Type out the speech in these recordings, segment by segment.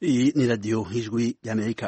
Iyi ni radiyo y'ijwi y'Amerika.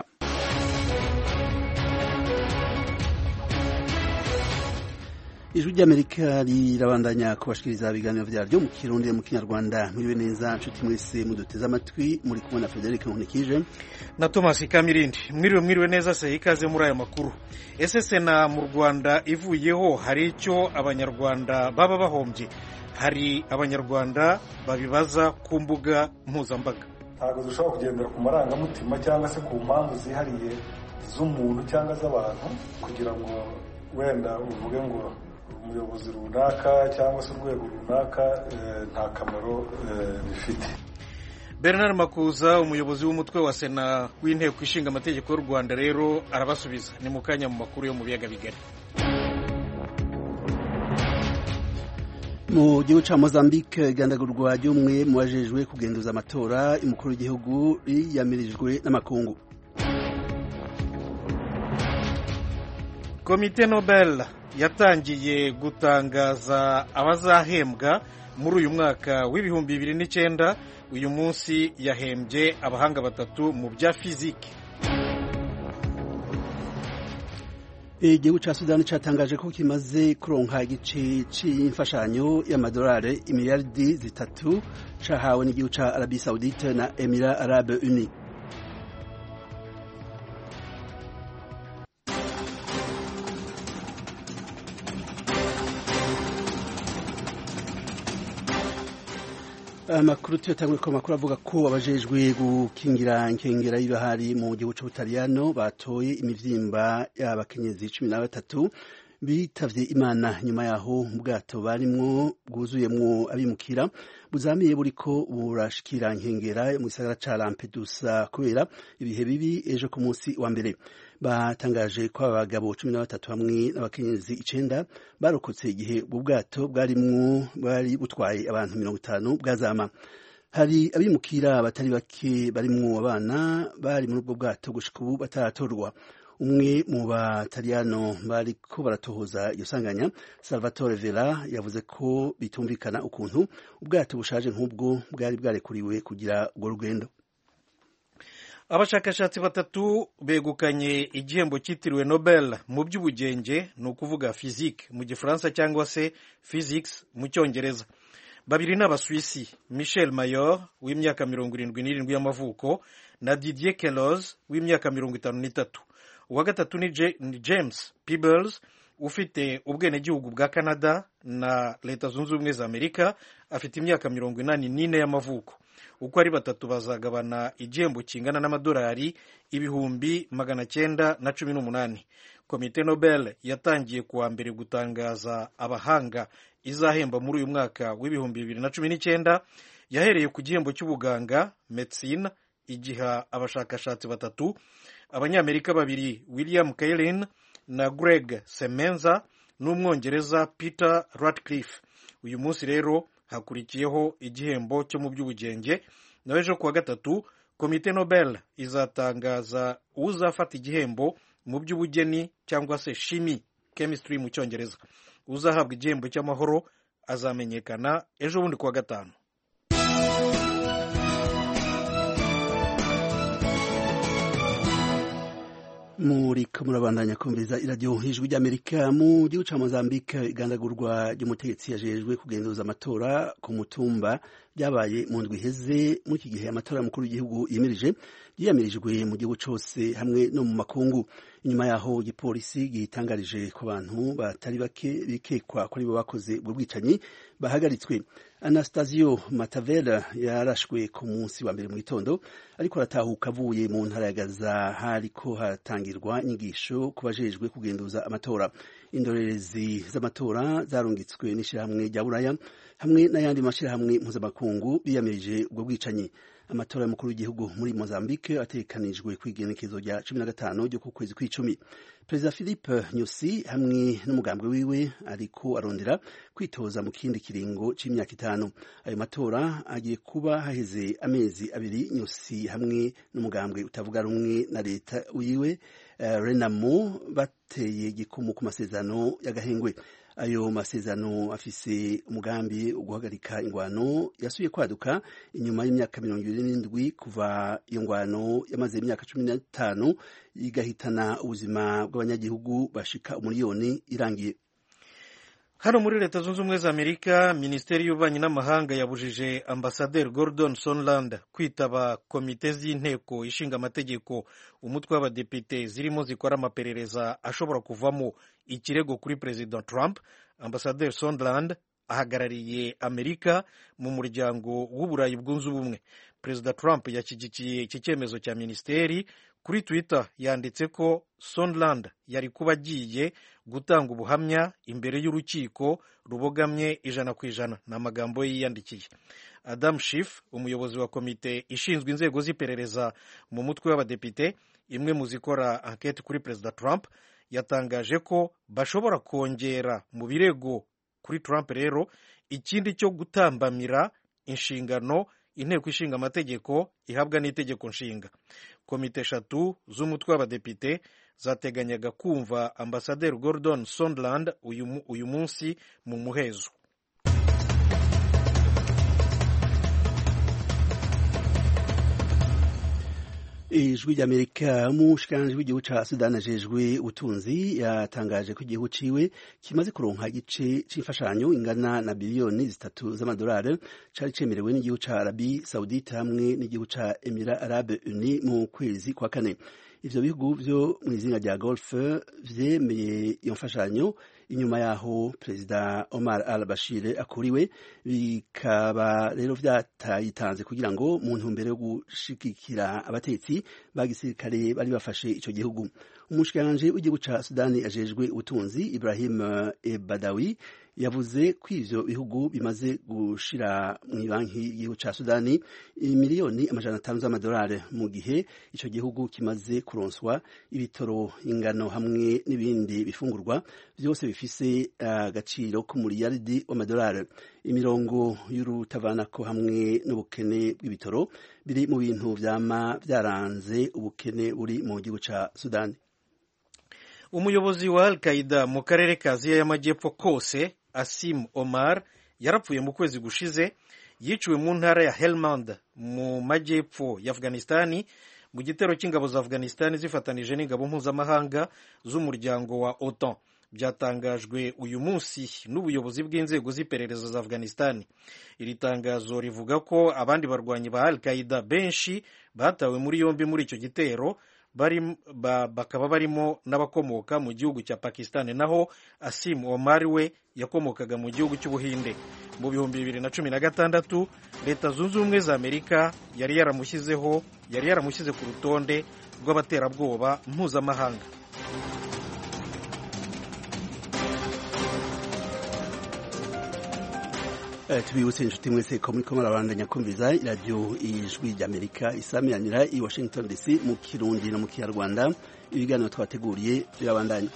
Ijwi ry'Amerika rirabandanya kubashikiriza ibiganiro vyaryo mu Kirundi mu Kinyarwanda. Mwiriwe neza nshuti mwese muduteze amatwi, muri kumwe na Frederic Nkunikije na Thomas Kamirindi. Mwiriwe neza se ikaze muri aya makuru. Sena mu Rwanda ivuyeho hari icyo abanyarwanda baba bahombye. Hari abanyarwanda babibaza ku mbuga mpuzambaga. Ntabwo dushobora kugendera ku marangamutima cyangwa se ku mpamvu zihariye z'umuntu cyangwa z'abantu kugira ngo wenda uvuge ngo umuyobozi runaka cyangwa se urwego runaka nta kamaro bifite. Bernard Makuza, umuyobozi w'umutwe wa Sena w'inteko ishinga amategeko y'u Rwanda, rero arabasubiza. Ni mu kanya mu makuru yo mu biyaga bigari. Mu gihugu ca Mozambique, igandagurwa ry'umwe mu bajejwe kugenduza amatora umukuru w'igihugu yamirijwe n'amakungu. Komite Nobel yatangiye gutangaza abazahembwa muri uyu mwaka w'ibihumbi 2009. Uyu munsi yahembye abahanga batatu mu bya fizike. Igihugu ca Sudani catangaje ko kimaze kuronka igice c'imfashanyo y'amadolari imiliyardi 3 cahawe n'igihugu ca Arabie Saoudite na Emirats Arabes Unis. Amakuru tuyatangwe ko makuru avuga ko abajejwe gukingira inkengera y'ibahari mu gihugu c'Ubutaliyano batoye imivyimba y'abakenyezi 13 bitavye Imana nyuma yaho ubwato barimwo bwuzuyemwo abimukira buzamiye buriko burashikira inkengera mu gisagara ca Lampedusa kubera ibihe bibi ejo ku munsi wa mbere. Batangaje ko abagabo 13 hamwe n'abakenyezi 9 barokotse igihe ubwo bwato bwari butwaye abantu 50 bwazama. Hari abimukira batari bake barimwo abana bari muri ubwo bwato gushika ubu bataratorwa. Umwe mu Bataliyano bariko baratohoza iyo sanganya, Salvatore Vela, yavuze ko bitumvikana ukuntu ubwato bushaje nk'ubwo bwari bwarekuriwe kugira urwo rugendo. Abashakashatsi batatu begukanye igihembo cyitiriwe Nobel mu by'ubugenge, ni ukuvuga physique mu gifaransa cyangwa se physics mu cyongereza. Babiri n'Abaswisi, Michel Mayor w'imyaka 77 y'amavuko na Didier Queloz w'imyaka 53. Uwa gatatu ni James Peebles ufite ubwenegihugu bwa Canada na Leta Zunze Ubumwe za Amerika, afite imyaka 84 y'amavuko. Uko ari batatu bazagabana igihembo kingana n'amadolari 918. Komite Nobel yatangiye kuwa mbere gutangaza abahanga izahemba muri uyu mwaka w'ibihumbi 2019. Yahereye ku gihembo cy'ubuganga medicine, igiha abashakashatsi batatu, Abanyamerika babiri, William Kaelin na Greg Semenza, n'Umwongereza Peter Ratcliffe. Uyu munsi rero hakurikiyeho igihembo cyo mu by'ubugenge. Nawe ejo kuwa gatatu Komite Nobel izatangaza uzafata igihembo mu by'ubugeni cyangwa se chimie, chemistry mu cyongereza. Uzahabwa igihembo cy'amahoro azamenyekana ejo bundi kuwa gatanu. Muriko murabandanya kumviriza iradiyo y'ijwi ry'Amerika. Mu gihugu ca Mozambique, igandagurwa ry'umutegetsi yajejwe kugenduza amatora ku mutumba byabaye mu ndwi iheze. Muri iki gihe amatora mukuru w'igihugu yiyamirijwe mu gihugu cose hamwe no mu makungu. Inyuma yaho igipolisi gitangarije ko abantu batari bake bikekwa ko aribo bakoze ubwo bwicanyi bahagaritswe. Anastasio Matavela yarashwe ku munsi wa mbere mu gitondo, ariko aratahuka avuye mu ntara ya Gaza hariko hatangirwa inyigisho ku bajejwe kugenduza amatora. Indorerezi z'amatora zarungitswe n'ishirahamwe rya Buraya hamwe n'ayandi mashirahamwe mpuzamakungu biyamirije ubwo bwicanyi. Amatora y'umukuru w'igihugu muri Mozambique ategekanijwe kw'igenekezo rya 15 ryo ku kwezi kw'icumi. Perezida Philippe Nyusi hamwe n'umugambwe wiwe ariko arondera kwitoza mu kindi kiringo c'imyaka 5. Ayo matora agiye kuba haheze amezi abiri Nyusi hamwe n'umugambwe utavuga rumwe na leta wiwe Renamo bateye igikumu ku masezerano y'agahengwe. ayo masezerano afise umugambi wo guhagarika ingwano yasubiye kwaduka inyuma y'imyaka 27 kuva iyo ngwano yamaze imyaka 15 igahitana ubuzima bw'abanyagihugu bashika umuliyoni irangiye. Hano muri Leta Zunze Ubumwe za Amerika, Minisiteri y'Ububanyi n'Amahanga yabujije Ambasaderi Gordon Sondland kwitaba komite z'inteko ishinga amategeko umutwe w'abadepite zirimo zikora amaperereza ashobora kuvamo ikirego kuri President Trump. Ambasaderi Sondland ahagarariye Amerika mu muryango w'Uburayi bwunze ubumwe. Perezida Trump yashyigikiye iki cyemezo cya minisiteri. Kuri Twitter yanditse ko Sondland yari kuba agiye gutanga ubuhamya imbere y'urukiko rubogamye 100%. Ni amagambo yiyandikiye. Adam Schiff, umuyobozi wa komite ishinzwe inzego z'iperereza mu mutwe w'abadepite, imwe mu zikora enquête kuri Perezida Trump, yatangaje ko bashobora kongera mu birego kuri Trump rero ikindi cyo gutambamira inshingano inteko ishinga amategeko ihabwa n'itegeko nshinga. Komite 3 z'umutwe w'abadepite zateganyaga kumva Ambasaderi Gordon Sondland uyu munsi mu muhezo. Ijwi ry'Amerika, umushikiranganji w'igihugu ca Sudani ajejwe ubutunzi yatangaje ko igihugu ciwe kimaze kuronka igice c'imfashanyo ingana na biliyoni 3 z'amadolari cari cemerewe n'igihugu ca Arabie Saoudite hamwe n'igihugu ca Emirats Arabes Unis mu kwezi kwa kane. Ivyo bihugu vyo mw'izinga rya Gulf vyemeye iyo mfashanyo inyuma yaho Perezida Omar al-Bashir akuriwe, bikaba rero vyatayitanze kugira ngo mu ntumbero yo gushigikira abatetsi ba gisirikare bari bafashe ico gihugu. Umushikiranganji w'igihugu ca Sudani ajejwe ubutunzi Ibrahim Badawi yavuze ko ivyo bihugu bimaze gushira mu banki y'igihugu ca Sudani miliyoni 500 z'amadolari mu gihe ico gihugu kimaze kuronswa ibitoro, ingano hamwe n'ibindi bifungurwa byose bifise agaciro k'umuriyaridi w'amadolari. Imirongo y'urutavanako hamwe n'ubukene bw'ibitoro biri mu bintu vyama vyaranze ubukene buri mu gihugu ca Sudani. Umuyobozi wa Al-Qaeda mu karere ka Aziya y'Amajyepfo kose, Asim Omar, yarapfuye mu kwezi gushize. Yiciwe mu ntara ya Helmand mu majyepfo ya Afghanistani mu gitero cy'ingabo za Afghanistani zifatanije n'ingabo mpuzamahanga z'umuryango wa OTAN. Byatangajwe uyu munsi n'ubuyobozi bw'inzego z'iperereza za Afghanistani. Iri tangazo rivuga ko abandi barwanyi ba Al-Qaeda benshi batawe muri yombi muri icyo gitero, bakaba barimo n'abakomoka mu gihugu cya Pakistan, naho Asim Omar we yakomokaga mu gihugu cy'Ubuhinde. Mu 2016 Leta Zunze Ubumwe za Amerika yari yaramushyize ku rutonde rw'abaterabwoba mpuzamahanga. Tubibutse inshuti mwese ko muriko murabandanya kumviriza iradiyo Ijwi ry'Amerika isamiranira i Washington DC mu Kirundi no mu Kinyarwanda. Ibiganiro twateguriye birabandanya.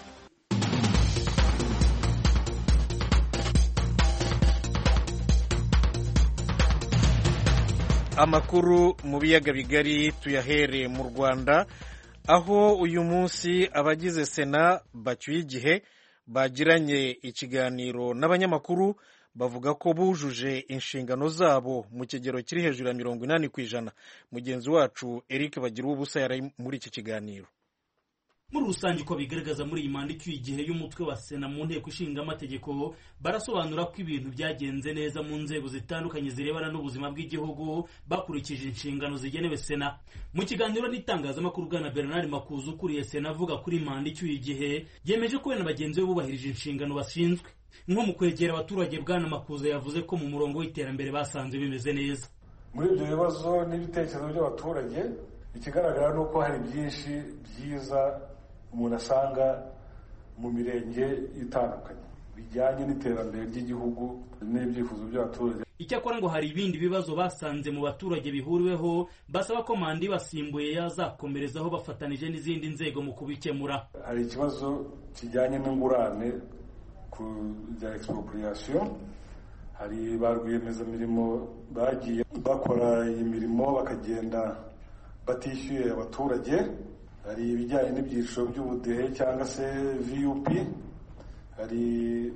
Amakuru mu biyaga bigari tuyahere mu Rwanda, aho uyu munsi abagize Sena bacyuye igihe bagiranye ikiganiro n'abanyamakuru bavuga ko bujuje inshingano zabo mu kigero kiri hejuru ya 80%. Mugenzi wacu Eric Bagiruwubusa yari muri iki kiganiro. Muri rusange uko bigaragaza muri iyi manda icyuye igihe y'umutwe wa Sena mu nteko ishinga amategeko, barasobanura ko ibintu byagenze neza mu nzego zitandukanye zirebana n'ubuzima bw'igihugu bakurikije inshingano zigenewe Sena. Mu kiganiro n'itangazamakuru, Bwana Bernard Makuza ukuriye Sena avuga kuri manda icyuye igihe yemeje ko we na bagenzi be bubahirije inshingano bashinzwe. Nko mu kwegera abaturage, Bwana Makuza yavuze ko mu murongo w'iterambere basanze bimeze neza. Muri ibyo bibazo n'ibitekerezo by'abaturage, ikigaragara ni uko hari byinshi byiza umuntu asanga mu mirenge itandukanye bijyanye n'iterambere ry'igihugu n'ibyifuzo by'abaturage. Icyakora ngo hari ibindi bibazo basanze mu baturage bihuriweho, basaba ko manda basimbuye yazakomerezaho bafatanije n'izindi nzego mu kubikemura. Hari ikibazo kijyanye n'ingurane ku bya expropriation. Hari ba rwiyemezamirimo bagiye bakora iyi mirimo bakagenda batishyuye abaturage. Hari ibijyanye n'ibyiciro by'ubudehe cyangwa se VUP. Hari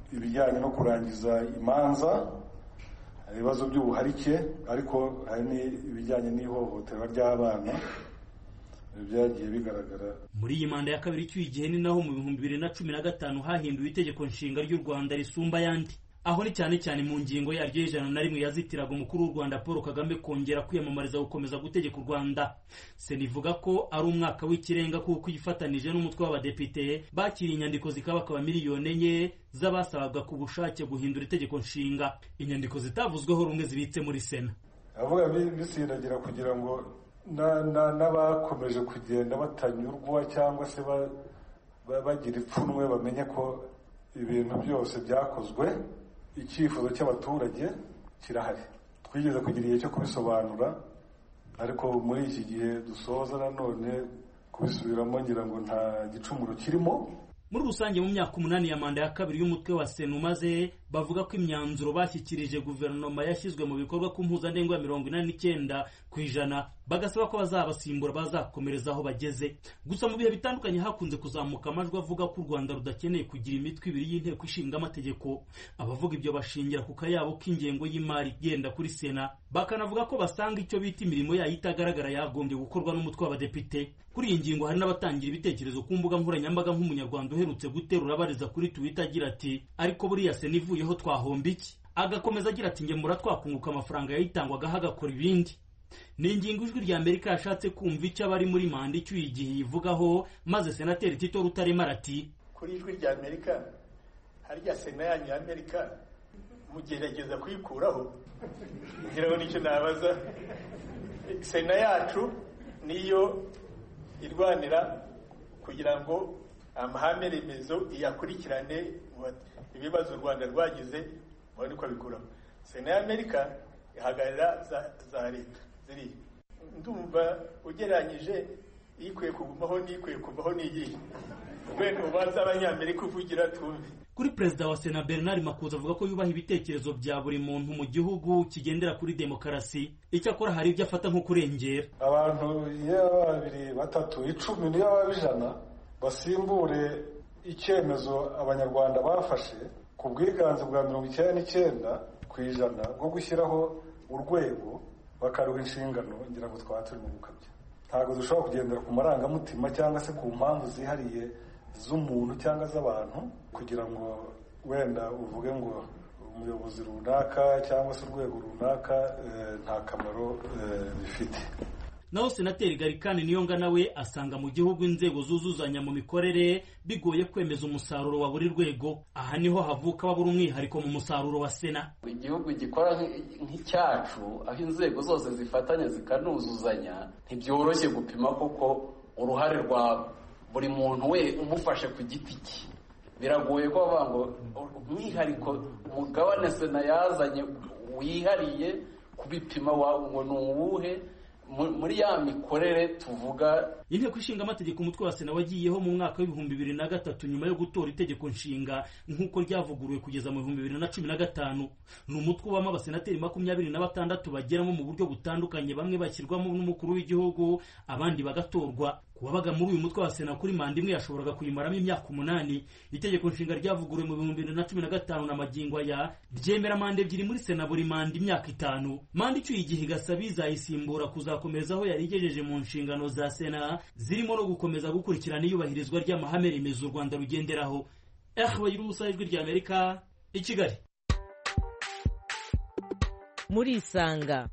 ibijyanye no kurangiza imanza, hari ibibazo by'ubuharike, ariko hari n'ibijyanye n'ihohoterwa ry'abana byagiye bigaragara. Muri iyi manda ya kabiri cy'uyu gihe ni naho mu 2015 hahinduwe itegeko nshinga ry'u Rwanda risumba ayandi, aho ni cyane cyane mu ngingo yaryo y'101 yazitiraga umukuru w'u Rwanda Paul Kagame kongera kwiyamamariza gukomeza gutegeka u Rwanda. Senivuga ko ari umwaka w'ikirenga kuko yifatanije n'umutwe w'abadepite bakiriye inyandiko zikabakaba miliyoni 4 z'abasabaga ku bushake guhindura itegeko nshinga, inyandiko zitavuzweho rumwe zibitse muri Sena. Avuga bisindagira kugira ngo n'abakomeje kugenda batanyurwa cyangwa se bagira ipfunwe bamenye ko ibintu byose byakozwe, icyifuzo cy'abaturage kirahari. Twigeze kugira igihe cyo kubisobanura, ariko muri iki gihe dusoza nanone kubisubiramo ngira ngo nta gicumuro kirimo. Muri rusange mu myaka 8 ya manda ya kabiri y'umutwe wa Sena umaze, bavuga ko imyanzuro bashyikirije guverinoma yashyizwe mu bikorwa ku mpuzandengo ya 89%, bagasaba ko bazabasimbura bazakomereza aho bageze. Gusa mu bihe bitandukanye hakunze kuzamuka amajwi avuga ko u Rwanda rudakeneye kugira imitwe ibiri y'inteko ishinga amategeko. Abavuga ibyo bashingira ku kayabo k'ingengo y'imari igenda kuri Sena, bakanavuga ko basanga icyo bita imirimo yayo itagaragara yagombye gukorwa n'umutwe w'abadepite. Kuri iyi ngingo hari n'abatangira ibitekerezo ku mbuga nkoranyambaga, nk'umunyarwanda uherutse guterura abariza kuri Twitter agira ati ariko buriya Sena ivuyeho twahomba iki? Agakomeza agira ati ngemura twakunguka amafaranga yayitangwaga hagakora ibindi. Ni ingingo ijwi rya Amerika yashatse kumva icyo abari muri manda icyuye igihe yivugaho, maze Senateri Tito Rutarema arati kuri ijwi rya Amerika harya Sena yanyu ya Amerika mugerageza kuyikuraho. Ngira ngo nicyo nabaza, Sena yacu niyo irwanira kugira ngo amahame remezo iyakurikirane ibibazo u Rwanda rwagize mubone uko bikuraho. Sena ya Amerika ihagarara za leta ziri. Ndumva ugereranyije ikwiye kugumaho n'ikwiye kuvaho n'igihe wenda ubanza abanyamerika uvugira tumve. Kuri Perezida wa Sena Bernard Makuza avuga ko yubaha ibitekerezo bya buri muntu mu gihugu kigendera kuri demokarasi, icyakora hari ibyo afata nko kurengera. Abantu y'ababiri batatu 10 niyo babijana basimbure icyemezo abanyarwanda bafashe ku bwiganze bwa 99% bwo gushyiraho urwego bakaruha inshingano. Ngira ngo twaba turi mu gukabya. Ntabwo dushobora kugendera ku marangamutima cyangwa se ku mpamvu zihariye z'umuntu cyangwa z'abantu kugira ngo wenda uvuge ngo umuyobozi runaka cyangwa se urwego runaka nta kamaro bifite. Naho Senateri Garikani Niyonga nawe asanga mu gihugu inzego zuzuzanya mu mikorere bigoye kwemeza umusaruro wa buri rwego. Aha niho havuka babura umwihariko mu musaruro wa Sena. Igihugu gikora nk'icyacu aho inzego zose zifatanya zikanuzuzanya, ntibyoroshye gupima koko uruhare rwa buri muntu we umufashe ku giti cye. Biragoye ko bavuga ngo umwihariko umugabane Sena yazanye wihariye kubipima ngo ni uwuhe muri ya mikorere tuvuga. Inteko ishinga amategeko umutwe wa Sena wagiyeho mu mwaka w'2003 nyuma yo gutora itegeko nshinga nk'uko ryavuguruwe kugeza mu 2015. Ni umutwe w'ama abasenateri 26 bageramo mu buryo butandukanye, bamwe bashyirwamo n'umukuru w'igihugu abandi bagatorwa. Kubabaga muri uyu mutwe wa Sena kuri manda imwe yashoboraga kuyimaramo imyaka 8. Itegeko nshinga ryavuguruwe mu 2015 na magingo aya ryemera manda ebyiri muri Sena buri manda imyaka 5. Manda icyuye igihe igasabiza isimbura kuzakomeza aho yari igejeje mu nshingano za Sena, zirimo no gukomeza gukurikirana iyubahirizwa ry'amahame remezo u Rwanda rugenderaho. Bayurusa ijwi rya Amerika i Kigali. Muri Isanga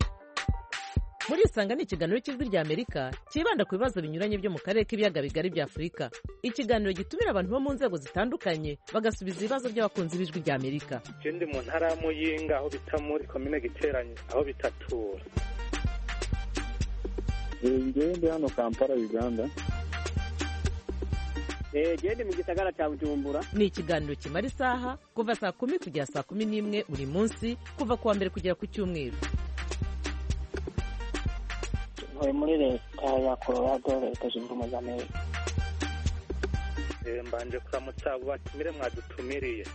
ni ikiganiro cy'ijwi rya Amerika kibanda ku bibazo binyuranye byo mu karere k'ibiyaga bigari bya Afurika. Ikiganiro gitumira abantu bo mu nzego zitandukanye bagasubiza ibibazo by'abakunzi b'ijwi rya Amerika. Ndi mu ntara ya Muyinga aho bita muri komine Giteranye aho bitatura. Ndi hano Kampala Uganda. Ndi mu gisagara cya Bujumbura. Ni ikiganiro kimara isaha kuva saa 10 kugera saa 11 buri munsi, kuva kuwa mbere kugera ku cyumweru. Muri leta ya Colorado, leta zunze ubumwe za Amerika. Mbanje kuramutsa abo batumire mwadutumiriye.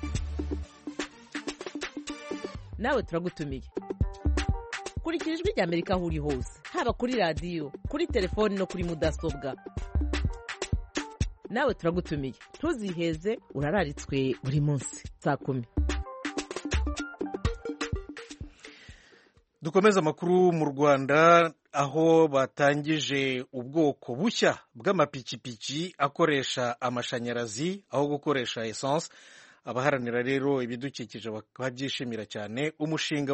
Nawe turagutumiye. Kurikira ijwi rya Amerika aho uri hose, haba kuri radio, kuri telefoni no kuri mudasobwa. nawe turagutumiye ntuziheze, urararitswe buri munsi saa 10. Dukomeza amakuru mu Rwanda, aho batangije ubwoko bushya bw'amapikipiki akoresha amashanyarazi aho gukoresha essence. Abaharanira rero ibidukikije babyishimira cyane umushinga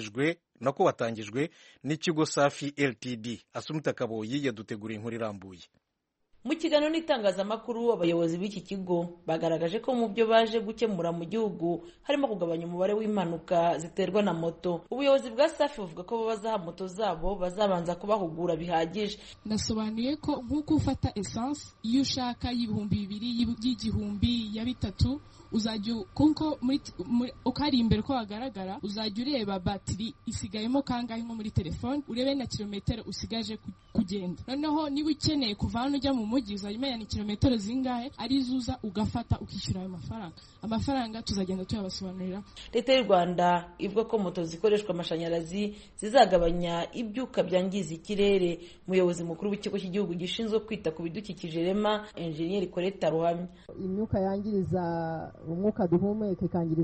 watangijwe n'ikigo Safi Ltd. Asumta Kaboyi yaduteguriye inkuru irambuye. Mu kiganiro n'itangazamakuru, abayobozi b'iki kigo bagaragaje ko mu byo baje gukemura mu gihugu harimo kugabanya umubare w'impanuka ziterwa na moto. Ubuyobozi bwa Safi buvuga ko bazaha moto zabo bazabanza kubahugura bihagije. Nasobanuye ko nk'uko ufata essence iyo ushaka y'ibihumbi 2 y'igihumbi ya 3 uzajya kuko ukari imbere ko hagaragara uzajya ureba batiri isigayemo kangahe nko muri telefone, urebe na kilometero usigaje kugenda. Noneho niba ukeneye kuva hano ujya mu mujyi uzajya ni kilometero zingahe arizuza ugafata ukishyura ayo amafaranga tuzagenda tuyabasobanurira. Leta y'u Rwanda ivuga ko moto zikoreshwa amashanyarazi zizagabanya ibyuka byangiza ikirere. Umuyobozi mukuru w'ikigo cy'igihugu gishinzwe kwita ku bidukikije REMA, Engineer Colette Ruhamya, imyuka yangiriza umwuka duhumeka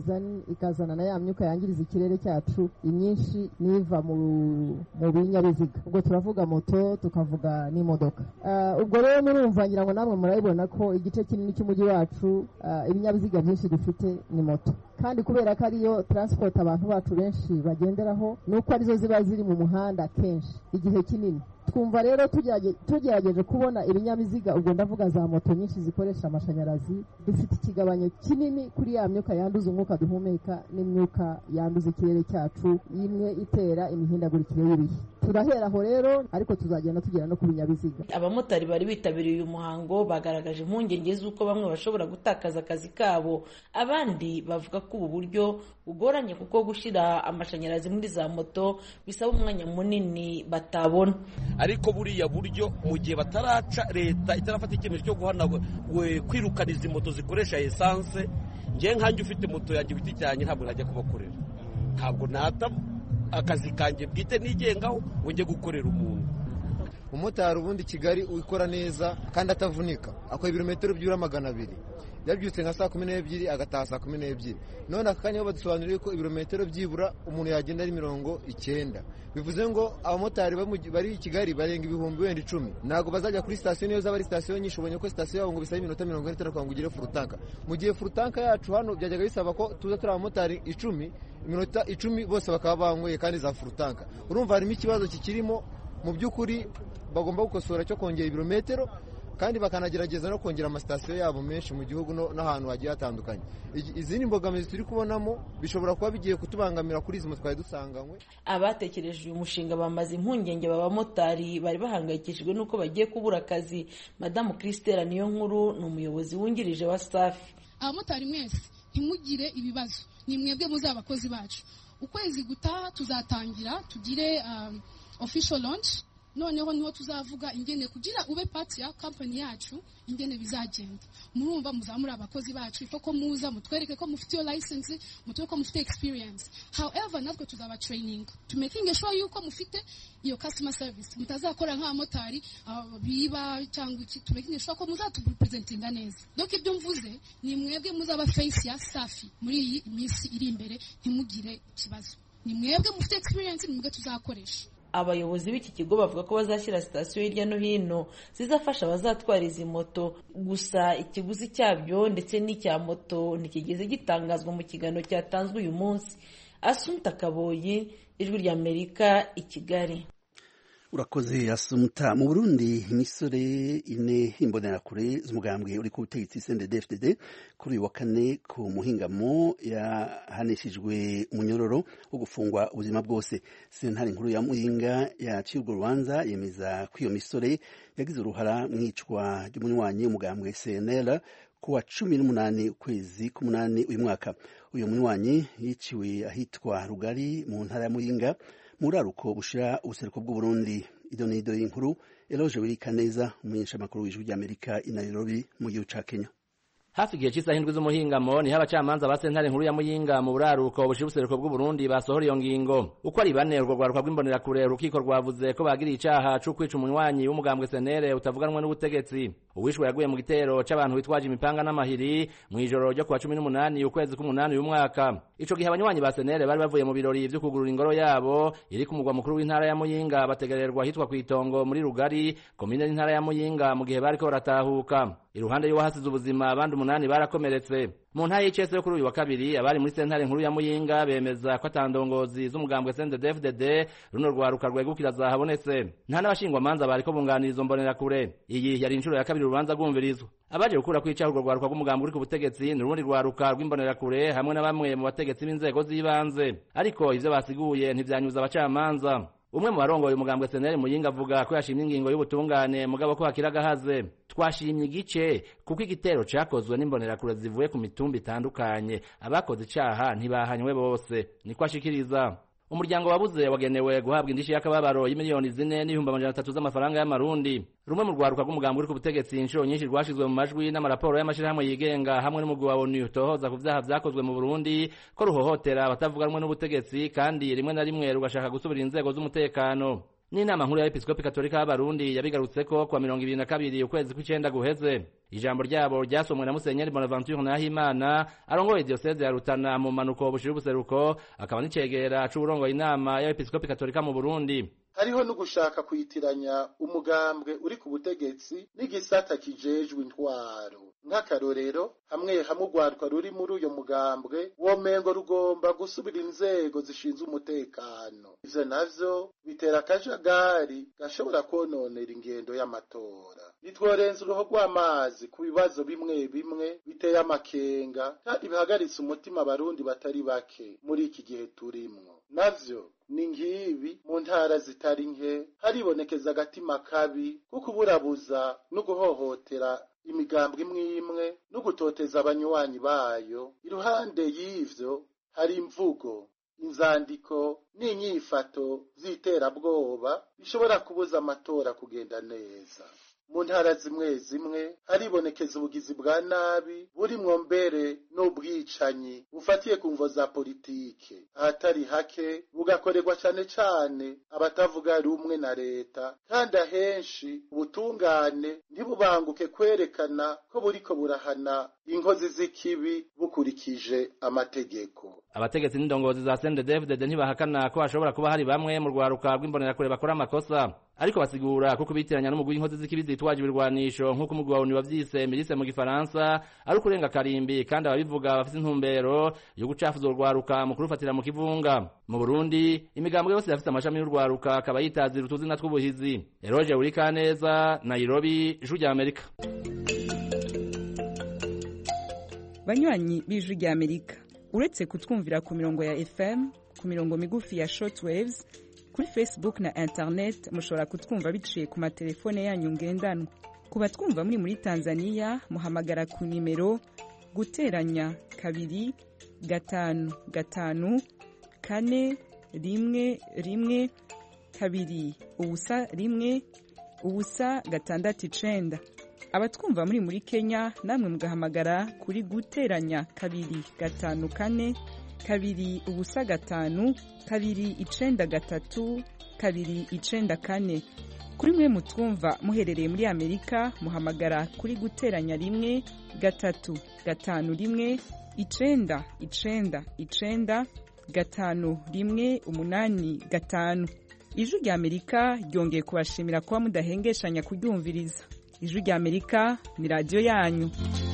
ikazana na ya myuka yangiriza ikirere cyacu, imyinshi niva mu binyabiziga. Ubwo turavuga moto tukavuga n'imodoka. Ubwo rero murumva ngira ngo namwe murabibona ko igice kinini cy'umujyi wacu ibinyabiziga byinshi dufite ni moto, kandi kubera ko ariyo transport abantu bacu benshi bagenderaho, nuko arizo ziba ziri mu muhanda kenshi igihe kinini. Twumva rero tugerageje kubona ibinyabiziga, ubwo ndavuga za moto nyinshi zikoresha amashanyarazi, dufite ikigabanyo kinini kuri ya myuka yanduza umwuka duhumeka n'imyuka yanduza ikirere cyacu, imwe itera imihindagurikire y'ibihe. Turahera aho rero, ariko tuzagenda tugera no ku binyabiziga. Abamotari bari bitabiriye uyu muhango bagaragaje impungenge z'uko bamwe bashobora gutakaza akazi kabo. Abandi bavuga ko ubu buryo bugoranye kuko gushyira amashanyarazi muri za moto bisaba umwanya munini batabona. Ariko buriya buryo mu gihe bataraca, leta itarafata icyemezo cyo kwirukana izi moto zikoresha essence, ngiye nkanjye ufite moto yanjye biti cyane ntabwo najya kubakorera, ntabwo nata akazi kanjye bwite nigengaho wongeye gukorera umuntu. Umumotari ubundi Kigali ukora neza kandi atavunika, akora ibirometero byura 200, yabyutse nka saa 12 agataha saa 12. None akanya badusobanuriye ko ibirometero byibura umuntu yagenda ari 90. Bivuze ngo abamotari bari i Kigali barenga ibihumbi 10. Ntago bazajya kuri station niyo zaba ari station nyinshi, ubonye ko station yabo ngo bisaba iminota 40 kwa ngugire furutanka. Mu gihe furutanka yacu hano byajyaga bisaba ko tuza turi abamotari 10, iminota 10 bose bakaba banyweye kandi za furutanka. Urumva harimo ikibazo kikirimo. Mu by'ukuri bagomba gukosora cyo kongera ibirometero, kandi bakanagerageza no kongera amasitasiyo yabo menshi mu gihugu n'ahantu hagiye hatandukanye. Izindi mbogamizi turi kubonamo bishobora kuba bigiye kutubangamira kuri izi moto twari dusanganywe. Abatekereje uyu mushinga bamaze impungenge, b'abamotari bari bahangayikishijwe n'uko bagiye kubura akazi. Madamu Christelle Niyonkuru ni umuyobozi wungirije wa Safi. Abamotari mwese ntimugire ibibazo, ni mwebwe muzi abakozi bacu. Ukwezi gutaha tuzatangira tugire official launch, noneho niho tuzavuga ingene kugira ube part ya company yacu ingene bizagenda. Murumva muzamura abakozi bacu ko muza mutwereke ko mufite iyo license, mutwe ko mufite experience. However, natwe tuzaba training to making sure yuko mufite iyo customer service, mutazakora nka motari biba cyangwa iki, to making sure ko muzatupresentinga neza. Donc ibyo mvuze ni mwebwe muzaba face ya Safi muri iyi minsi iri imbere, ntimugire ikibazo. Ni mwebwe mufite experience, ni mwebwe tuzakoresha. Abayobozi b'iki kigo bavuga ko bazashyira sitasiyo hirya no hino zizafasha abazatwara izi moto. Gusa ikiguzi cyabyo ndetse n'icya moto ntikigeze gitangazwa mu kiganiro cyatanzwe uyu munsi. Asumta Kaboyi, Ijwi ry'Amerika, i Kigali. Urakoze Asumta. Mu Burundi imisore 4 imbonerakure z'umugambwe uri ku butegetsi CNDD-FDD kuri uyu wa kane ku muhingamo yahanishijwe umunyororo wo gufungwa ubuzima bwose. Sentare nkuru ya Muyinga yaciye urwo rubanza yemeza ko iyo misore yagize uruhara mu icwa ry'umunywanyi w'umugambwe CNL kuwa 18 ukwezi k'umunani uyu mwaka. Uyu munywanyi yiciwe ahitwa Rugari mu ntara ya Muyinga muraruko bushira ubuseruko bw'u Burundi. Idonido y'inkuru Eloge Wirikaneza, umumenyesha makuru w'Ijwi ry'Amerika i Nairobi mu gihugu ca Kenya. hafi igihe cy'isaha indwi z'umuhingamo niho abacamanza ba sentare nkuru ya Muyinga mu buraruko bushira ubuseruko bw'u Burundi basohora iyo ngingo uko ari bane urwo rwaruka rw'imbonerakure urukiko rwavuze ko bagiriye icaha co kwica umunywanyi w'umugambwe senere utavuganwe n'ubutegetsi uwishwe yaguye mu gitero c'abantu bitwaje imipanga n'amahiri mw'ijoro ryo kuwa 18 ukwezi k'umunani uyu mwaka ico gihe abanywanyi ba senere bari bavuye mu birori vyo kugurura ingoro yabo iri ku mugwa mukuru w'intara ya Muyinga bategererwa hitwa kw'itongo muri Rugari komine y'intara ya Muyinga mu gihe bariko baratahuka iruhande y'uwahasize ubuzima abandi 8 barakomeretse mu ntara y'icese yo kuri uyu wa kabiri abari muri sentare nkuru ya Muyinga bemeza ko atandongozi z'umugambwe CNDD-FDD runo rwaruka rwegukira zahabonetse nta n'abashingwa manza bariko bunganiriza mbonerakure iyi yari inshuro ya kabiri urubanza rwumvirizwa abaje gukura kwica urwo rwaruka rw'umugambwe uri ku butegetsi n'urundi rwaruka rw'imbonerakure hamwe na bamwe mu bategetsi b'inzego z'ibanze ariko ivyo basiguye ntivyanyuza abacamanza umwe mu barongoye umugambwe senere Muyinga avuga ko yashimye ingingo y'ubutungane mugabo ko hakira gahaze twashimye igice kuko igitero cakozwe n'imbonerakure zivuye ku mitumba itandukanye abakoze icaha ntibahanywe bose niko ashikiriza umuryango wabuze wagenewe guhabwa indishi y'akababaro y'imiliyoni 4,300 z'amafaranga y'amarundi rumwe mu rwaruka rw'umugambwe uri ku butegetsi inshuro nyinshi rwashizwe mu majwi n'amaraporo y'amashirahamwe yigenga hamwe n'umugwi wa ONU tohoza ku vyaha vyakozwe mu Burundi ko ruhohotera abatavuganwe n'ubutegetsi kandi rimwe na rimwe rugashaka gusubira inzego z'umutekano n'inama nkuru y'Episkopi Katolika y'Abarundi yabigarutseko kwa 22 ukwezi kw'icenda guheze ijambo ryabo ryasomwe na Musenyeri Bonaventure Nahimana arongoye diocese ya Rutana mu manuko bushira ubuseruko akaba n'icegera c'uburongoye inama y'Episkopi Katolika mu Burundi hariho no gushaka kuyitiranya umugambwe uri ku butegetsi n'igisata kijejwe intwaro nk'akarorero hamwe urwaruka ruri muri uyo mugambwe womengo rugomba gusubira inzego zishinzwe umutekano ivyo navyo bitera akajagari gashobora kononera ingendo y'amatora nitworenza uruho rw'amazi ku bibazo bimwe bimwe biteye amakenga kandi bihagaritse umutima abarundi batari bake muri iki gihe turimwo navyo ni ngibi mu ntara zitari nke haribonekeza agatima kabi kuko uburabuza no guhohotera imigambwe imwe no gutoteza abanywanyi bayo iruhande y'ivyo hari imvugo inzandiko n'inyifato z'iterabwoba bishobora kubuza amatora kugenda neza mu ntara zimwe haribonekeza ubugizi bwa nabi burimwo mbere n'ubwicanyi bufatiye ku mvo za politike ahatari hake bugakorerwa cane abatavuga rumwe na leta kandi ahenshi ubutungane ntibubanguke kwerekana ko buriko burahana inkozi z'ikibi bukurikije amategeko abategetsi n'indongozi za CNDD-FDD ntibahakana ko hashobora kuba hari bamwe mu rwaruka rw'imbonerakure bakora amakosa ariko basigura ko kubitiranya n'umugwi w'inkozi z'ikibi zitwaje ibirwanisho nk'uko umugwi wa ONU wavyise milice mu gifaransa ari ukurenga karimbi kandi ababivuga bafite intumbero yo gucafuza urwaruka mu kurufatira mu kivunga mu Burundi imigambwe yose yafite amashami y'urwaruka akaba yitazira utuzina tw'ubuhizi Eroge Urikaneza Nairobi Ijwi rya Amerika banywanyi b'Ijwi rya Amerika uretse kutwumvira ku mirongo ya FM ku mirongo migufi ya shortwaves kuri Facebook na internet mushobora kutwumva biciye ku matelefone yanyu ngendanwa ku batwumva muri Tanzania muhamagara ku nimero guteranya 2 5 5 4 1 1 2 ubusa 1 ubusa 6 abatwumva muri Kenya namwe mugahamagara kuri guteranya 2 5 4 2 ubusa 5 2 9 3 2 9 kuri mwe mutwumva muherereye muri Amerika muhamagara kuri guteranya 1 3 5 1 9 9 5 1 8 5 Ijwi rya Amerika ryongeye kubashimira kuba mudahengeshanya kuryumviriza Ijwi rya Amerika ni radio yanyu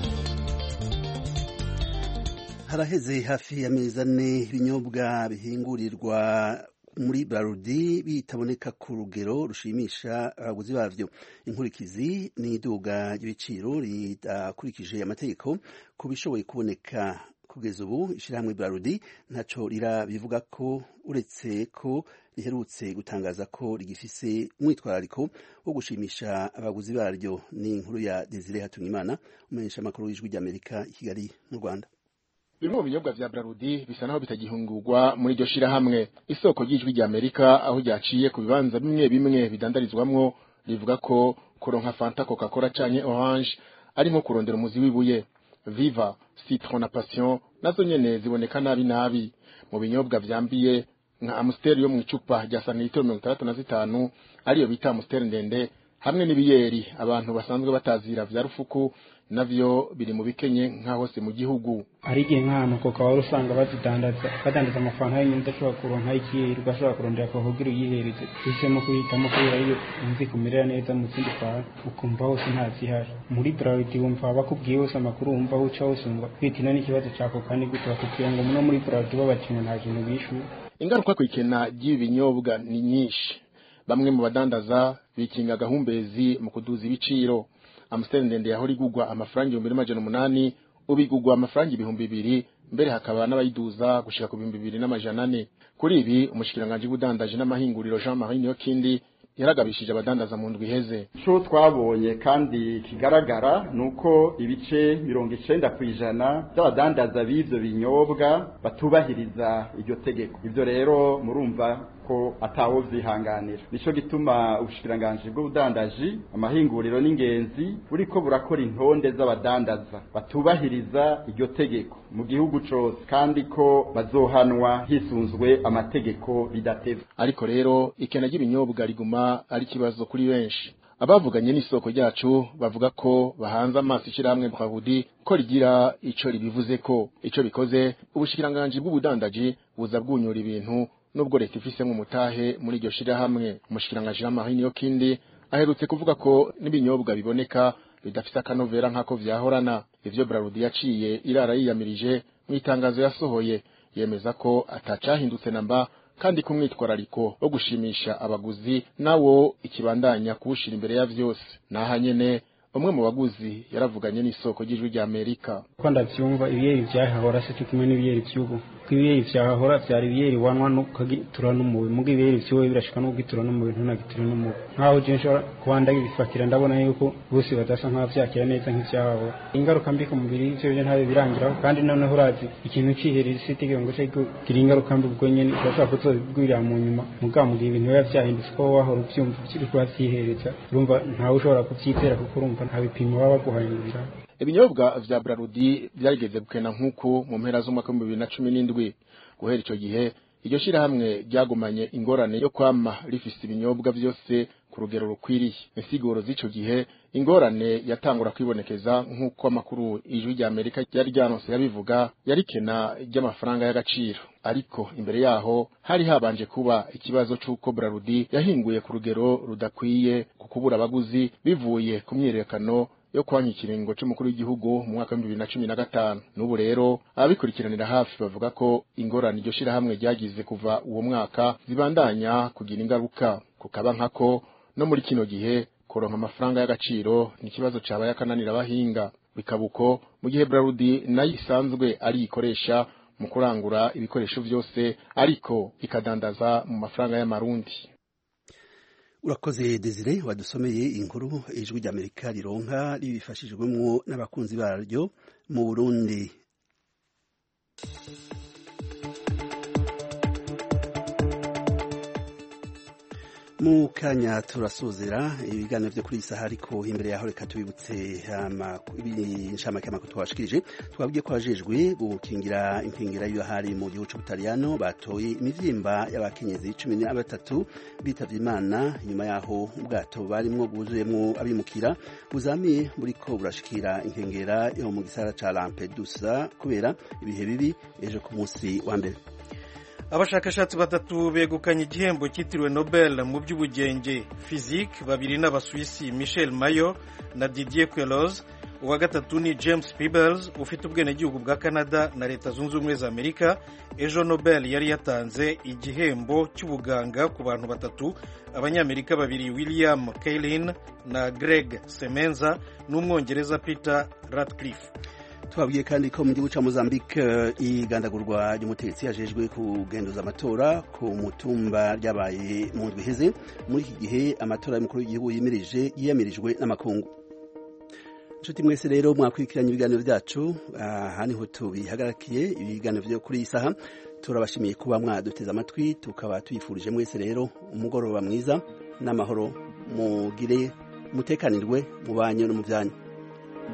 haraheze hafi y'amezi 4 ibinyobwa bihingurirwa muri Braludi bitaboneka ku rugero rushimisha abaguzi bavyo inkurikizi ni iduga ry'ibiciro ridakurikije amategeko ku bishoboye kuboneka kugeza ubu ishirahamwe Braludi ntaco rirabivuga ko uretse ko riherutse gutangaza ko rigifise umwitwarariko wo gushimisha abaguzi baryo ni inkuru ya Desire Hatungimana umenyesha makuru y'Ijwi rya Amerika i Kigali mu Rwanda bimwe mu binyobwa vya Braludi bisa naho bitagihungurwa muri iryo shirahamwe isoko ry'Ijwi rya Amerika aho ryaciye ku bibanza bimwe bidandarizwamwo rivuga ko kuronka Fanta Coca-Cola canke Orange ari nko kurondera umuzi wibuye Viva, Citron na Passion nazo nyene ziboneka nabi mu binyobwa vyambiye nka Amstel yo mu icupa rya santilitiro 65 ariyo bita Amstel ndende hamwe n'ibiyeri abantu basanzwe batazira vya rufuku navyo biri mu bikenye nka hose mu gihugu. Ari gihe nk'ahantu koka wari usanga badandaza amafaranga y'imyenda ashobora kuronka ikiyeri ugashobora kurondera kugira uyihereze uhisemo kuhitamo kubera iyo nzi kumerera neza mu zindi kwa ukumva hose ntazihari. Muri Bralirwa wumva bakubwiye hose amakuru wumva aho uca hose kwitina n'ikibazo cya koka ni gute bakubwira ngo muno muri Bralirwa babakinya nta kintu bishuye. Ingaruka kw'ikena ry'ibinyobwa ni nyinshi. Bamwe mu badandaza bikinga gahumbezi mu kuduza ibiciro. Amstel ndende yahora igugwa amafaranga 2800 ubigugwa amafaranga 2000 mbere hakaba n'abayiduza gushika ku 2400. Kuri ibi umushikiranganje w'ubudandaje n'amahinguriro Jean-Marie Niyokindi yaragabishije abadandaza mu ndwi iheze. Cyo twabonye kandi kigaragara nuko ibice 90% by'abadandaza b'ivyo binyobwa batubahiriza iryo tegeko. Ivyo rero murumva ko atawo vyihanganira. Nico gituma ubushikiranganje bw'ubudandaji amahinguriro n'ingenzi buriko burakora intonde z'abadandaza batubahiriza iryo tegeko mu gihugu cose kandi ko bazohanwa hisunzwe amategeko bidatevye. Ariko rero ikena ry'ibinyobwa riguma ari kibazo kuri benshi. Abavuganye n'isoko ryacu bavuga ko bahanze amaso ishyirahamwe Bralirwa ko rigira ico ribivuze ko ico bikoze ubushikiranganje bw'ubudandaji buza bwunyura ibintu nubwo leta ifise nk'umutahe muri iryo shirahamwe. Umushikiranganje Jean-Marie Niyokindi aherutse kuvuga ko n'ibinyobwa biboneka bidafise akanovera nk'ako vyahorana. Ivyo Bralirwa yaciye irara yiyamirije mu itangazo yasohoye yemeza ko atacahindutse namba kandi kumwitwarariko wo gushimisha abaguzi nawo ikibandanya kubushira imbere ya vyose. Nahanyene umwe mu baguzi yaravuganye n'isoko ry'ijwi rya Amerika. Ko ndavyumva ibiyeri vyahahora se tukimwe n'ibiyeri vy'ubu. Ibiyeri vyahahora vyari ibiyeri wanwa no kagitura n'umubi. Mugi ibiyeri vyowe birashika no kugitura n'umubi ntunagitura n'umubi. Nkaho je nshobora kubandaga ibifatira ndabona yuko bose badasa nka vyakira neza nk'ivyahahora. Ingaruka mbi ku mubiri ivyo je ntabe birangira kandi noneho urazi ikintu cihereza sitige ngo cyo kiri ingaruka mbi ubwo nyene urashaka kuzobigwira mu nyuma. Mugamugira ibintu biba vyahindutse ko wahora uvyumva kiri kwa vyihereza. Urumva ntawe ushobora kuvyitera kuko urumva nta bipimo baba guhanyurira. Ibinyobwa vya Bralirwa byarigeze gukena nk'uko mu mpera z'umwaka wa 2017. Guhera ico gihe iryo shirahamwe ryagumanye ingorane yo kwama rifise ibinyobwa vyose ku rugero rukwiriye. Insiguro z'ico gihe ingorane yatangura kwibonekeza nk'uko amakuru ijwi rya Amerika ryari ryanose yabivuga yarikena ry'amafaranga y'agaciro. Ariko imbere yaho hari habanje kuba ikibazo c'uko Bralirwa yahinguye ku rugero rudakwiye kukubura abaguzi bivuye ku myiyerekano yo kwanya ikiringo c'umukuru w'igihugu mu mwaka wa 2015. N'ubu rero abikurikiranira hafi bavuga ko ingorane iryo shirahamwe ryagize kuva uwo mwaka zibandanya kugira ingaruka. Kukaba nkako no muri kino gihe koronka amafaranga y'agaciro ni kibazo cabaye akananira abahinga. Bikabuko mu gihe Bralirwa nayo isanzwe ari ikoresha mu kurangura ibikoresho vyose ariko ikadandaza mu mafaranga y'amarundi. Urakoze Desire wadusomeye inkuru ijwi rya Amerika rironka ribifashijwemo n'abakunzi baryo mu Burundi. Mu kanya turasozera ibiganiro byo kuri isaha ariko imbere yaho reka tubibutse inshamake y'amakuru twashikirije. Twabwiye ko abajejwe gukingira inkingira y'ahari mu gihugu c'Ubutaliyano batoye imivyimba y'abakenyezi 13 bitavye Imana nyuma yaho ubwato barimwo bwuzuyemwo abimukira buzamiye buriko burashikira inkengera yo mu gisagara ca Lampedusa kubera ibihe bibi ejo ku munsi wa mbere. Abashakashatsi batatu begukanye igihembo cyitiriwe Nobel mu by'ubugenge physique babiri n'abasuwisi Michel Mayor na Didier Queloz. Uwa gatatu ni James Peebles ufite ubwenegihugu bwa Canada na Leta Zunze Ubumwe za Amerika. Ejo Nobel yari yatanze igihembo cy'ubuganga ku bantu batatu, abanyamerika babiri William Kaelin na Greg Semenza n'umwongereza Peter Ratcliffe. Twabwiye kandi ko mu gihugu ca Mozambique igandagurwa ry'umutegetsi yajejwe kugenduza amatora ku mutumba ryabaye mu ndwi iheze. Muri iki gihe amatora y'umukuru w'igihugu yiyamirijwe n'amakungu. Nshuti mwese rero mwakurikiranye ibiganiro byacu, aha niho tubihagarakiye ibiganiro byo kuri isaha. Turabashimiye kuba mwaduteze amatwi, tukaba tuyifurije mwese rero umugoroba mwiza n'amahoro, mugire mutekanirwe mu banyu no mu byanyu.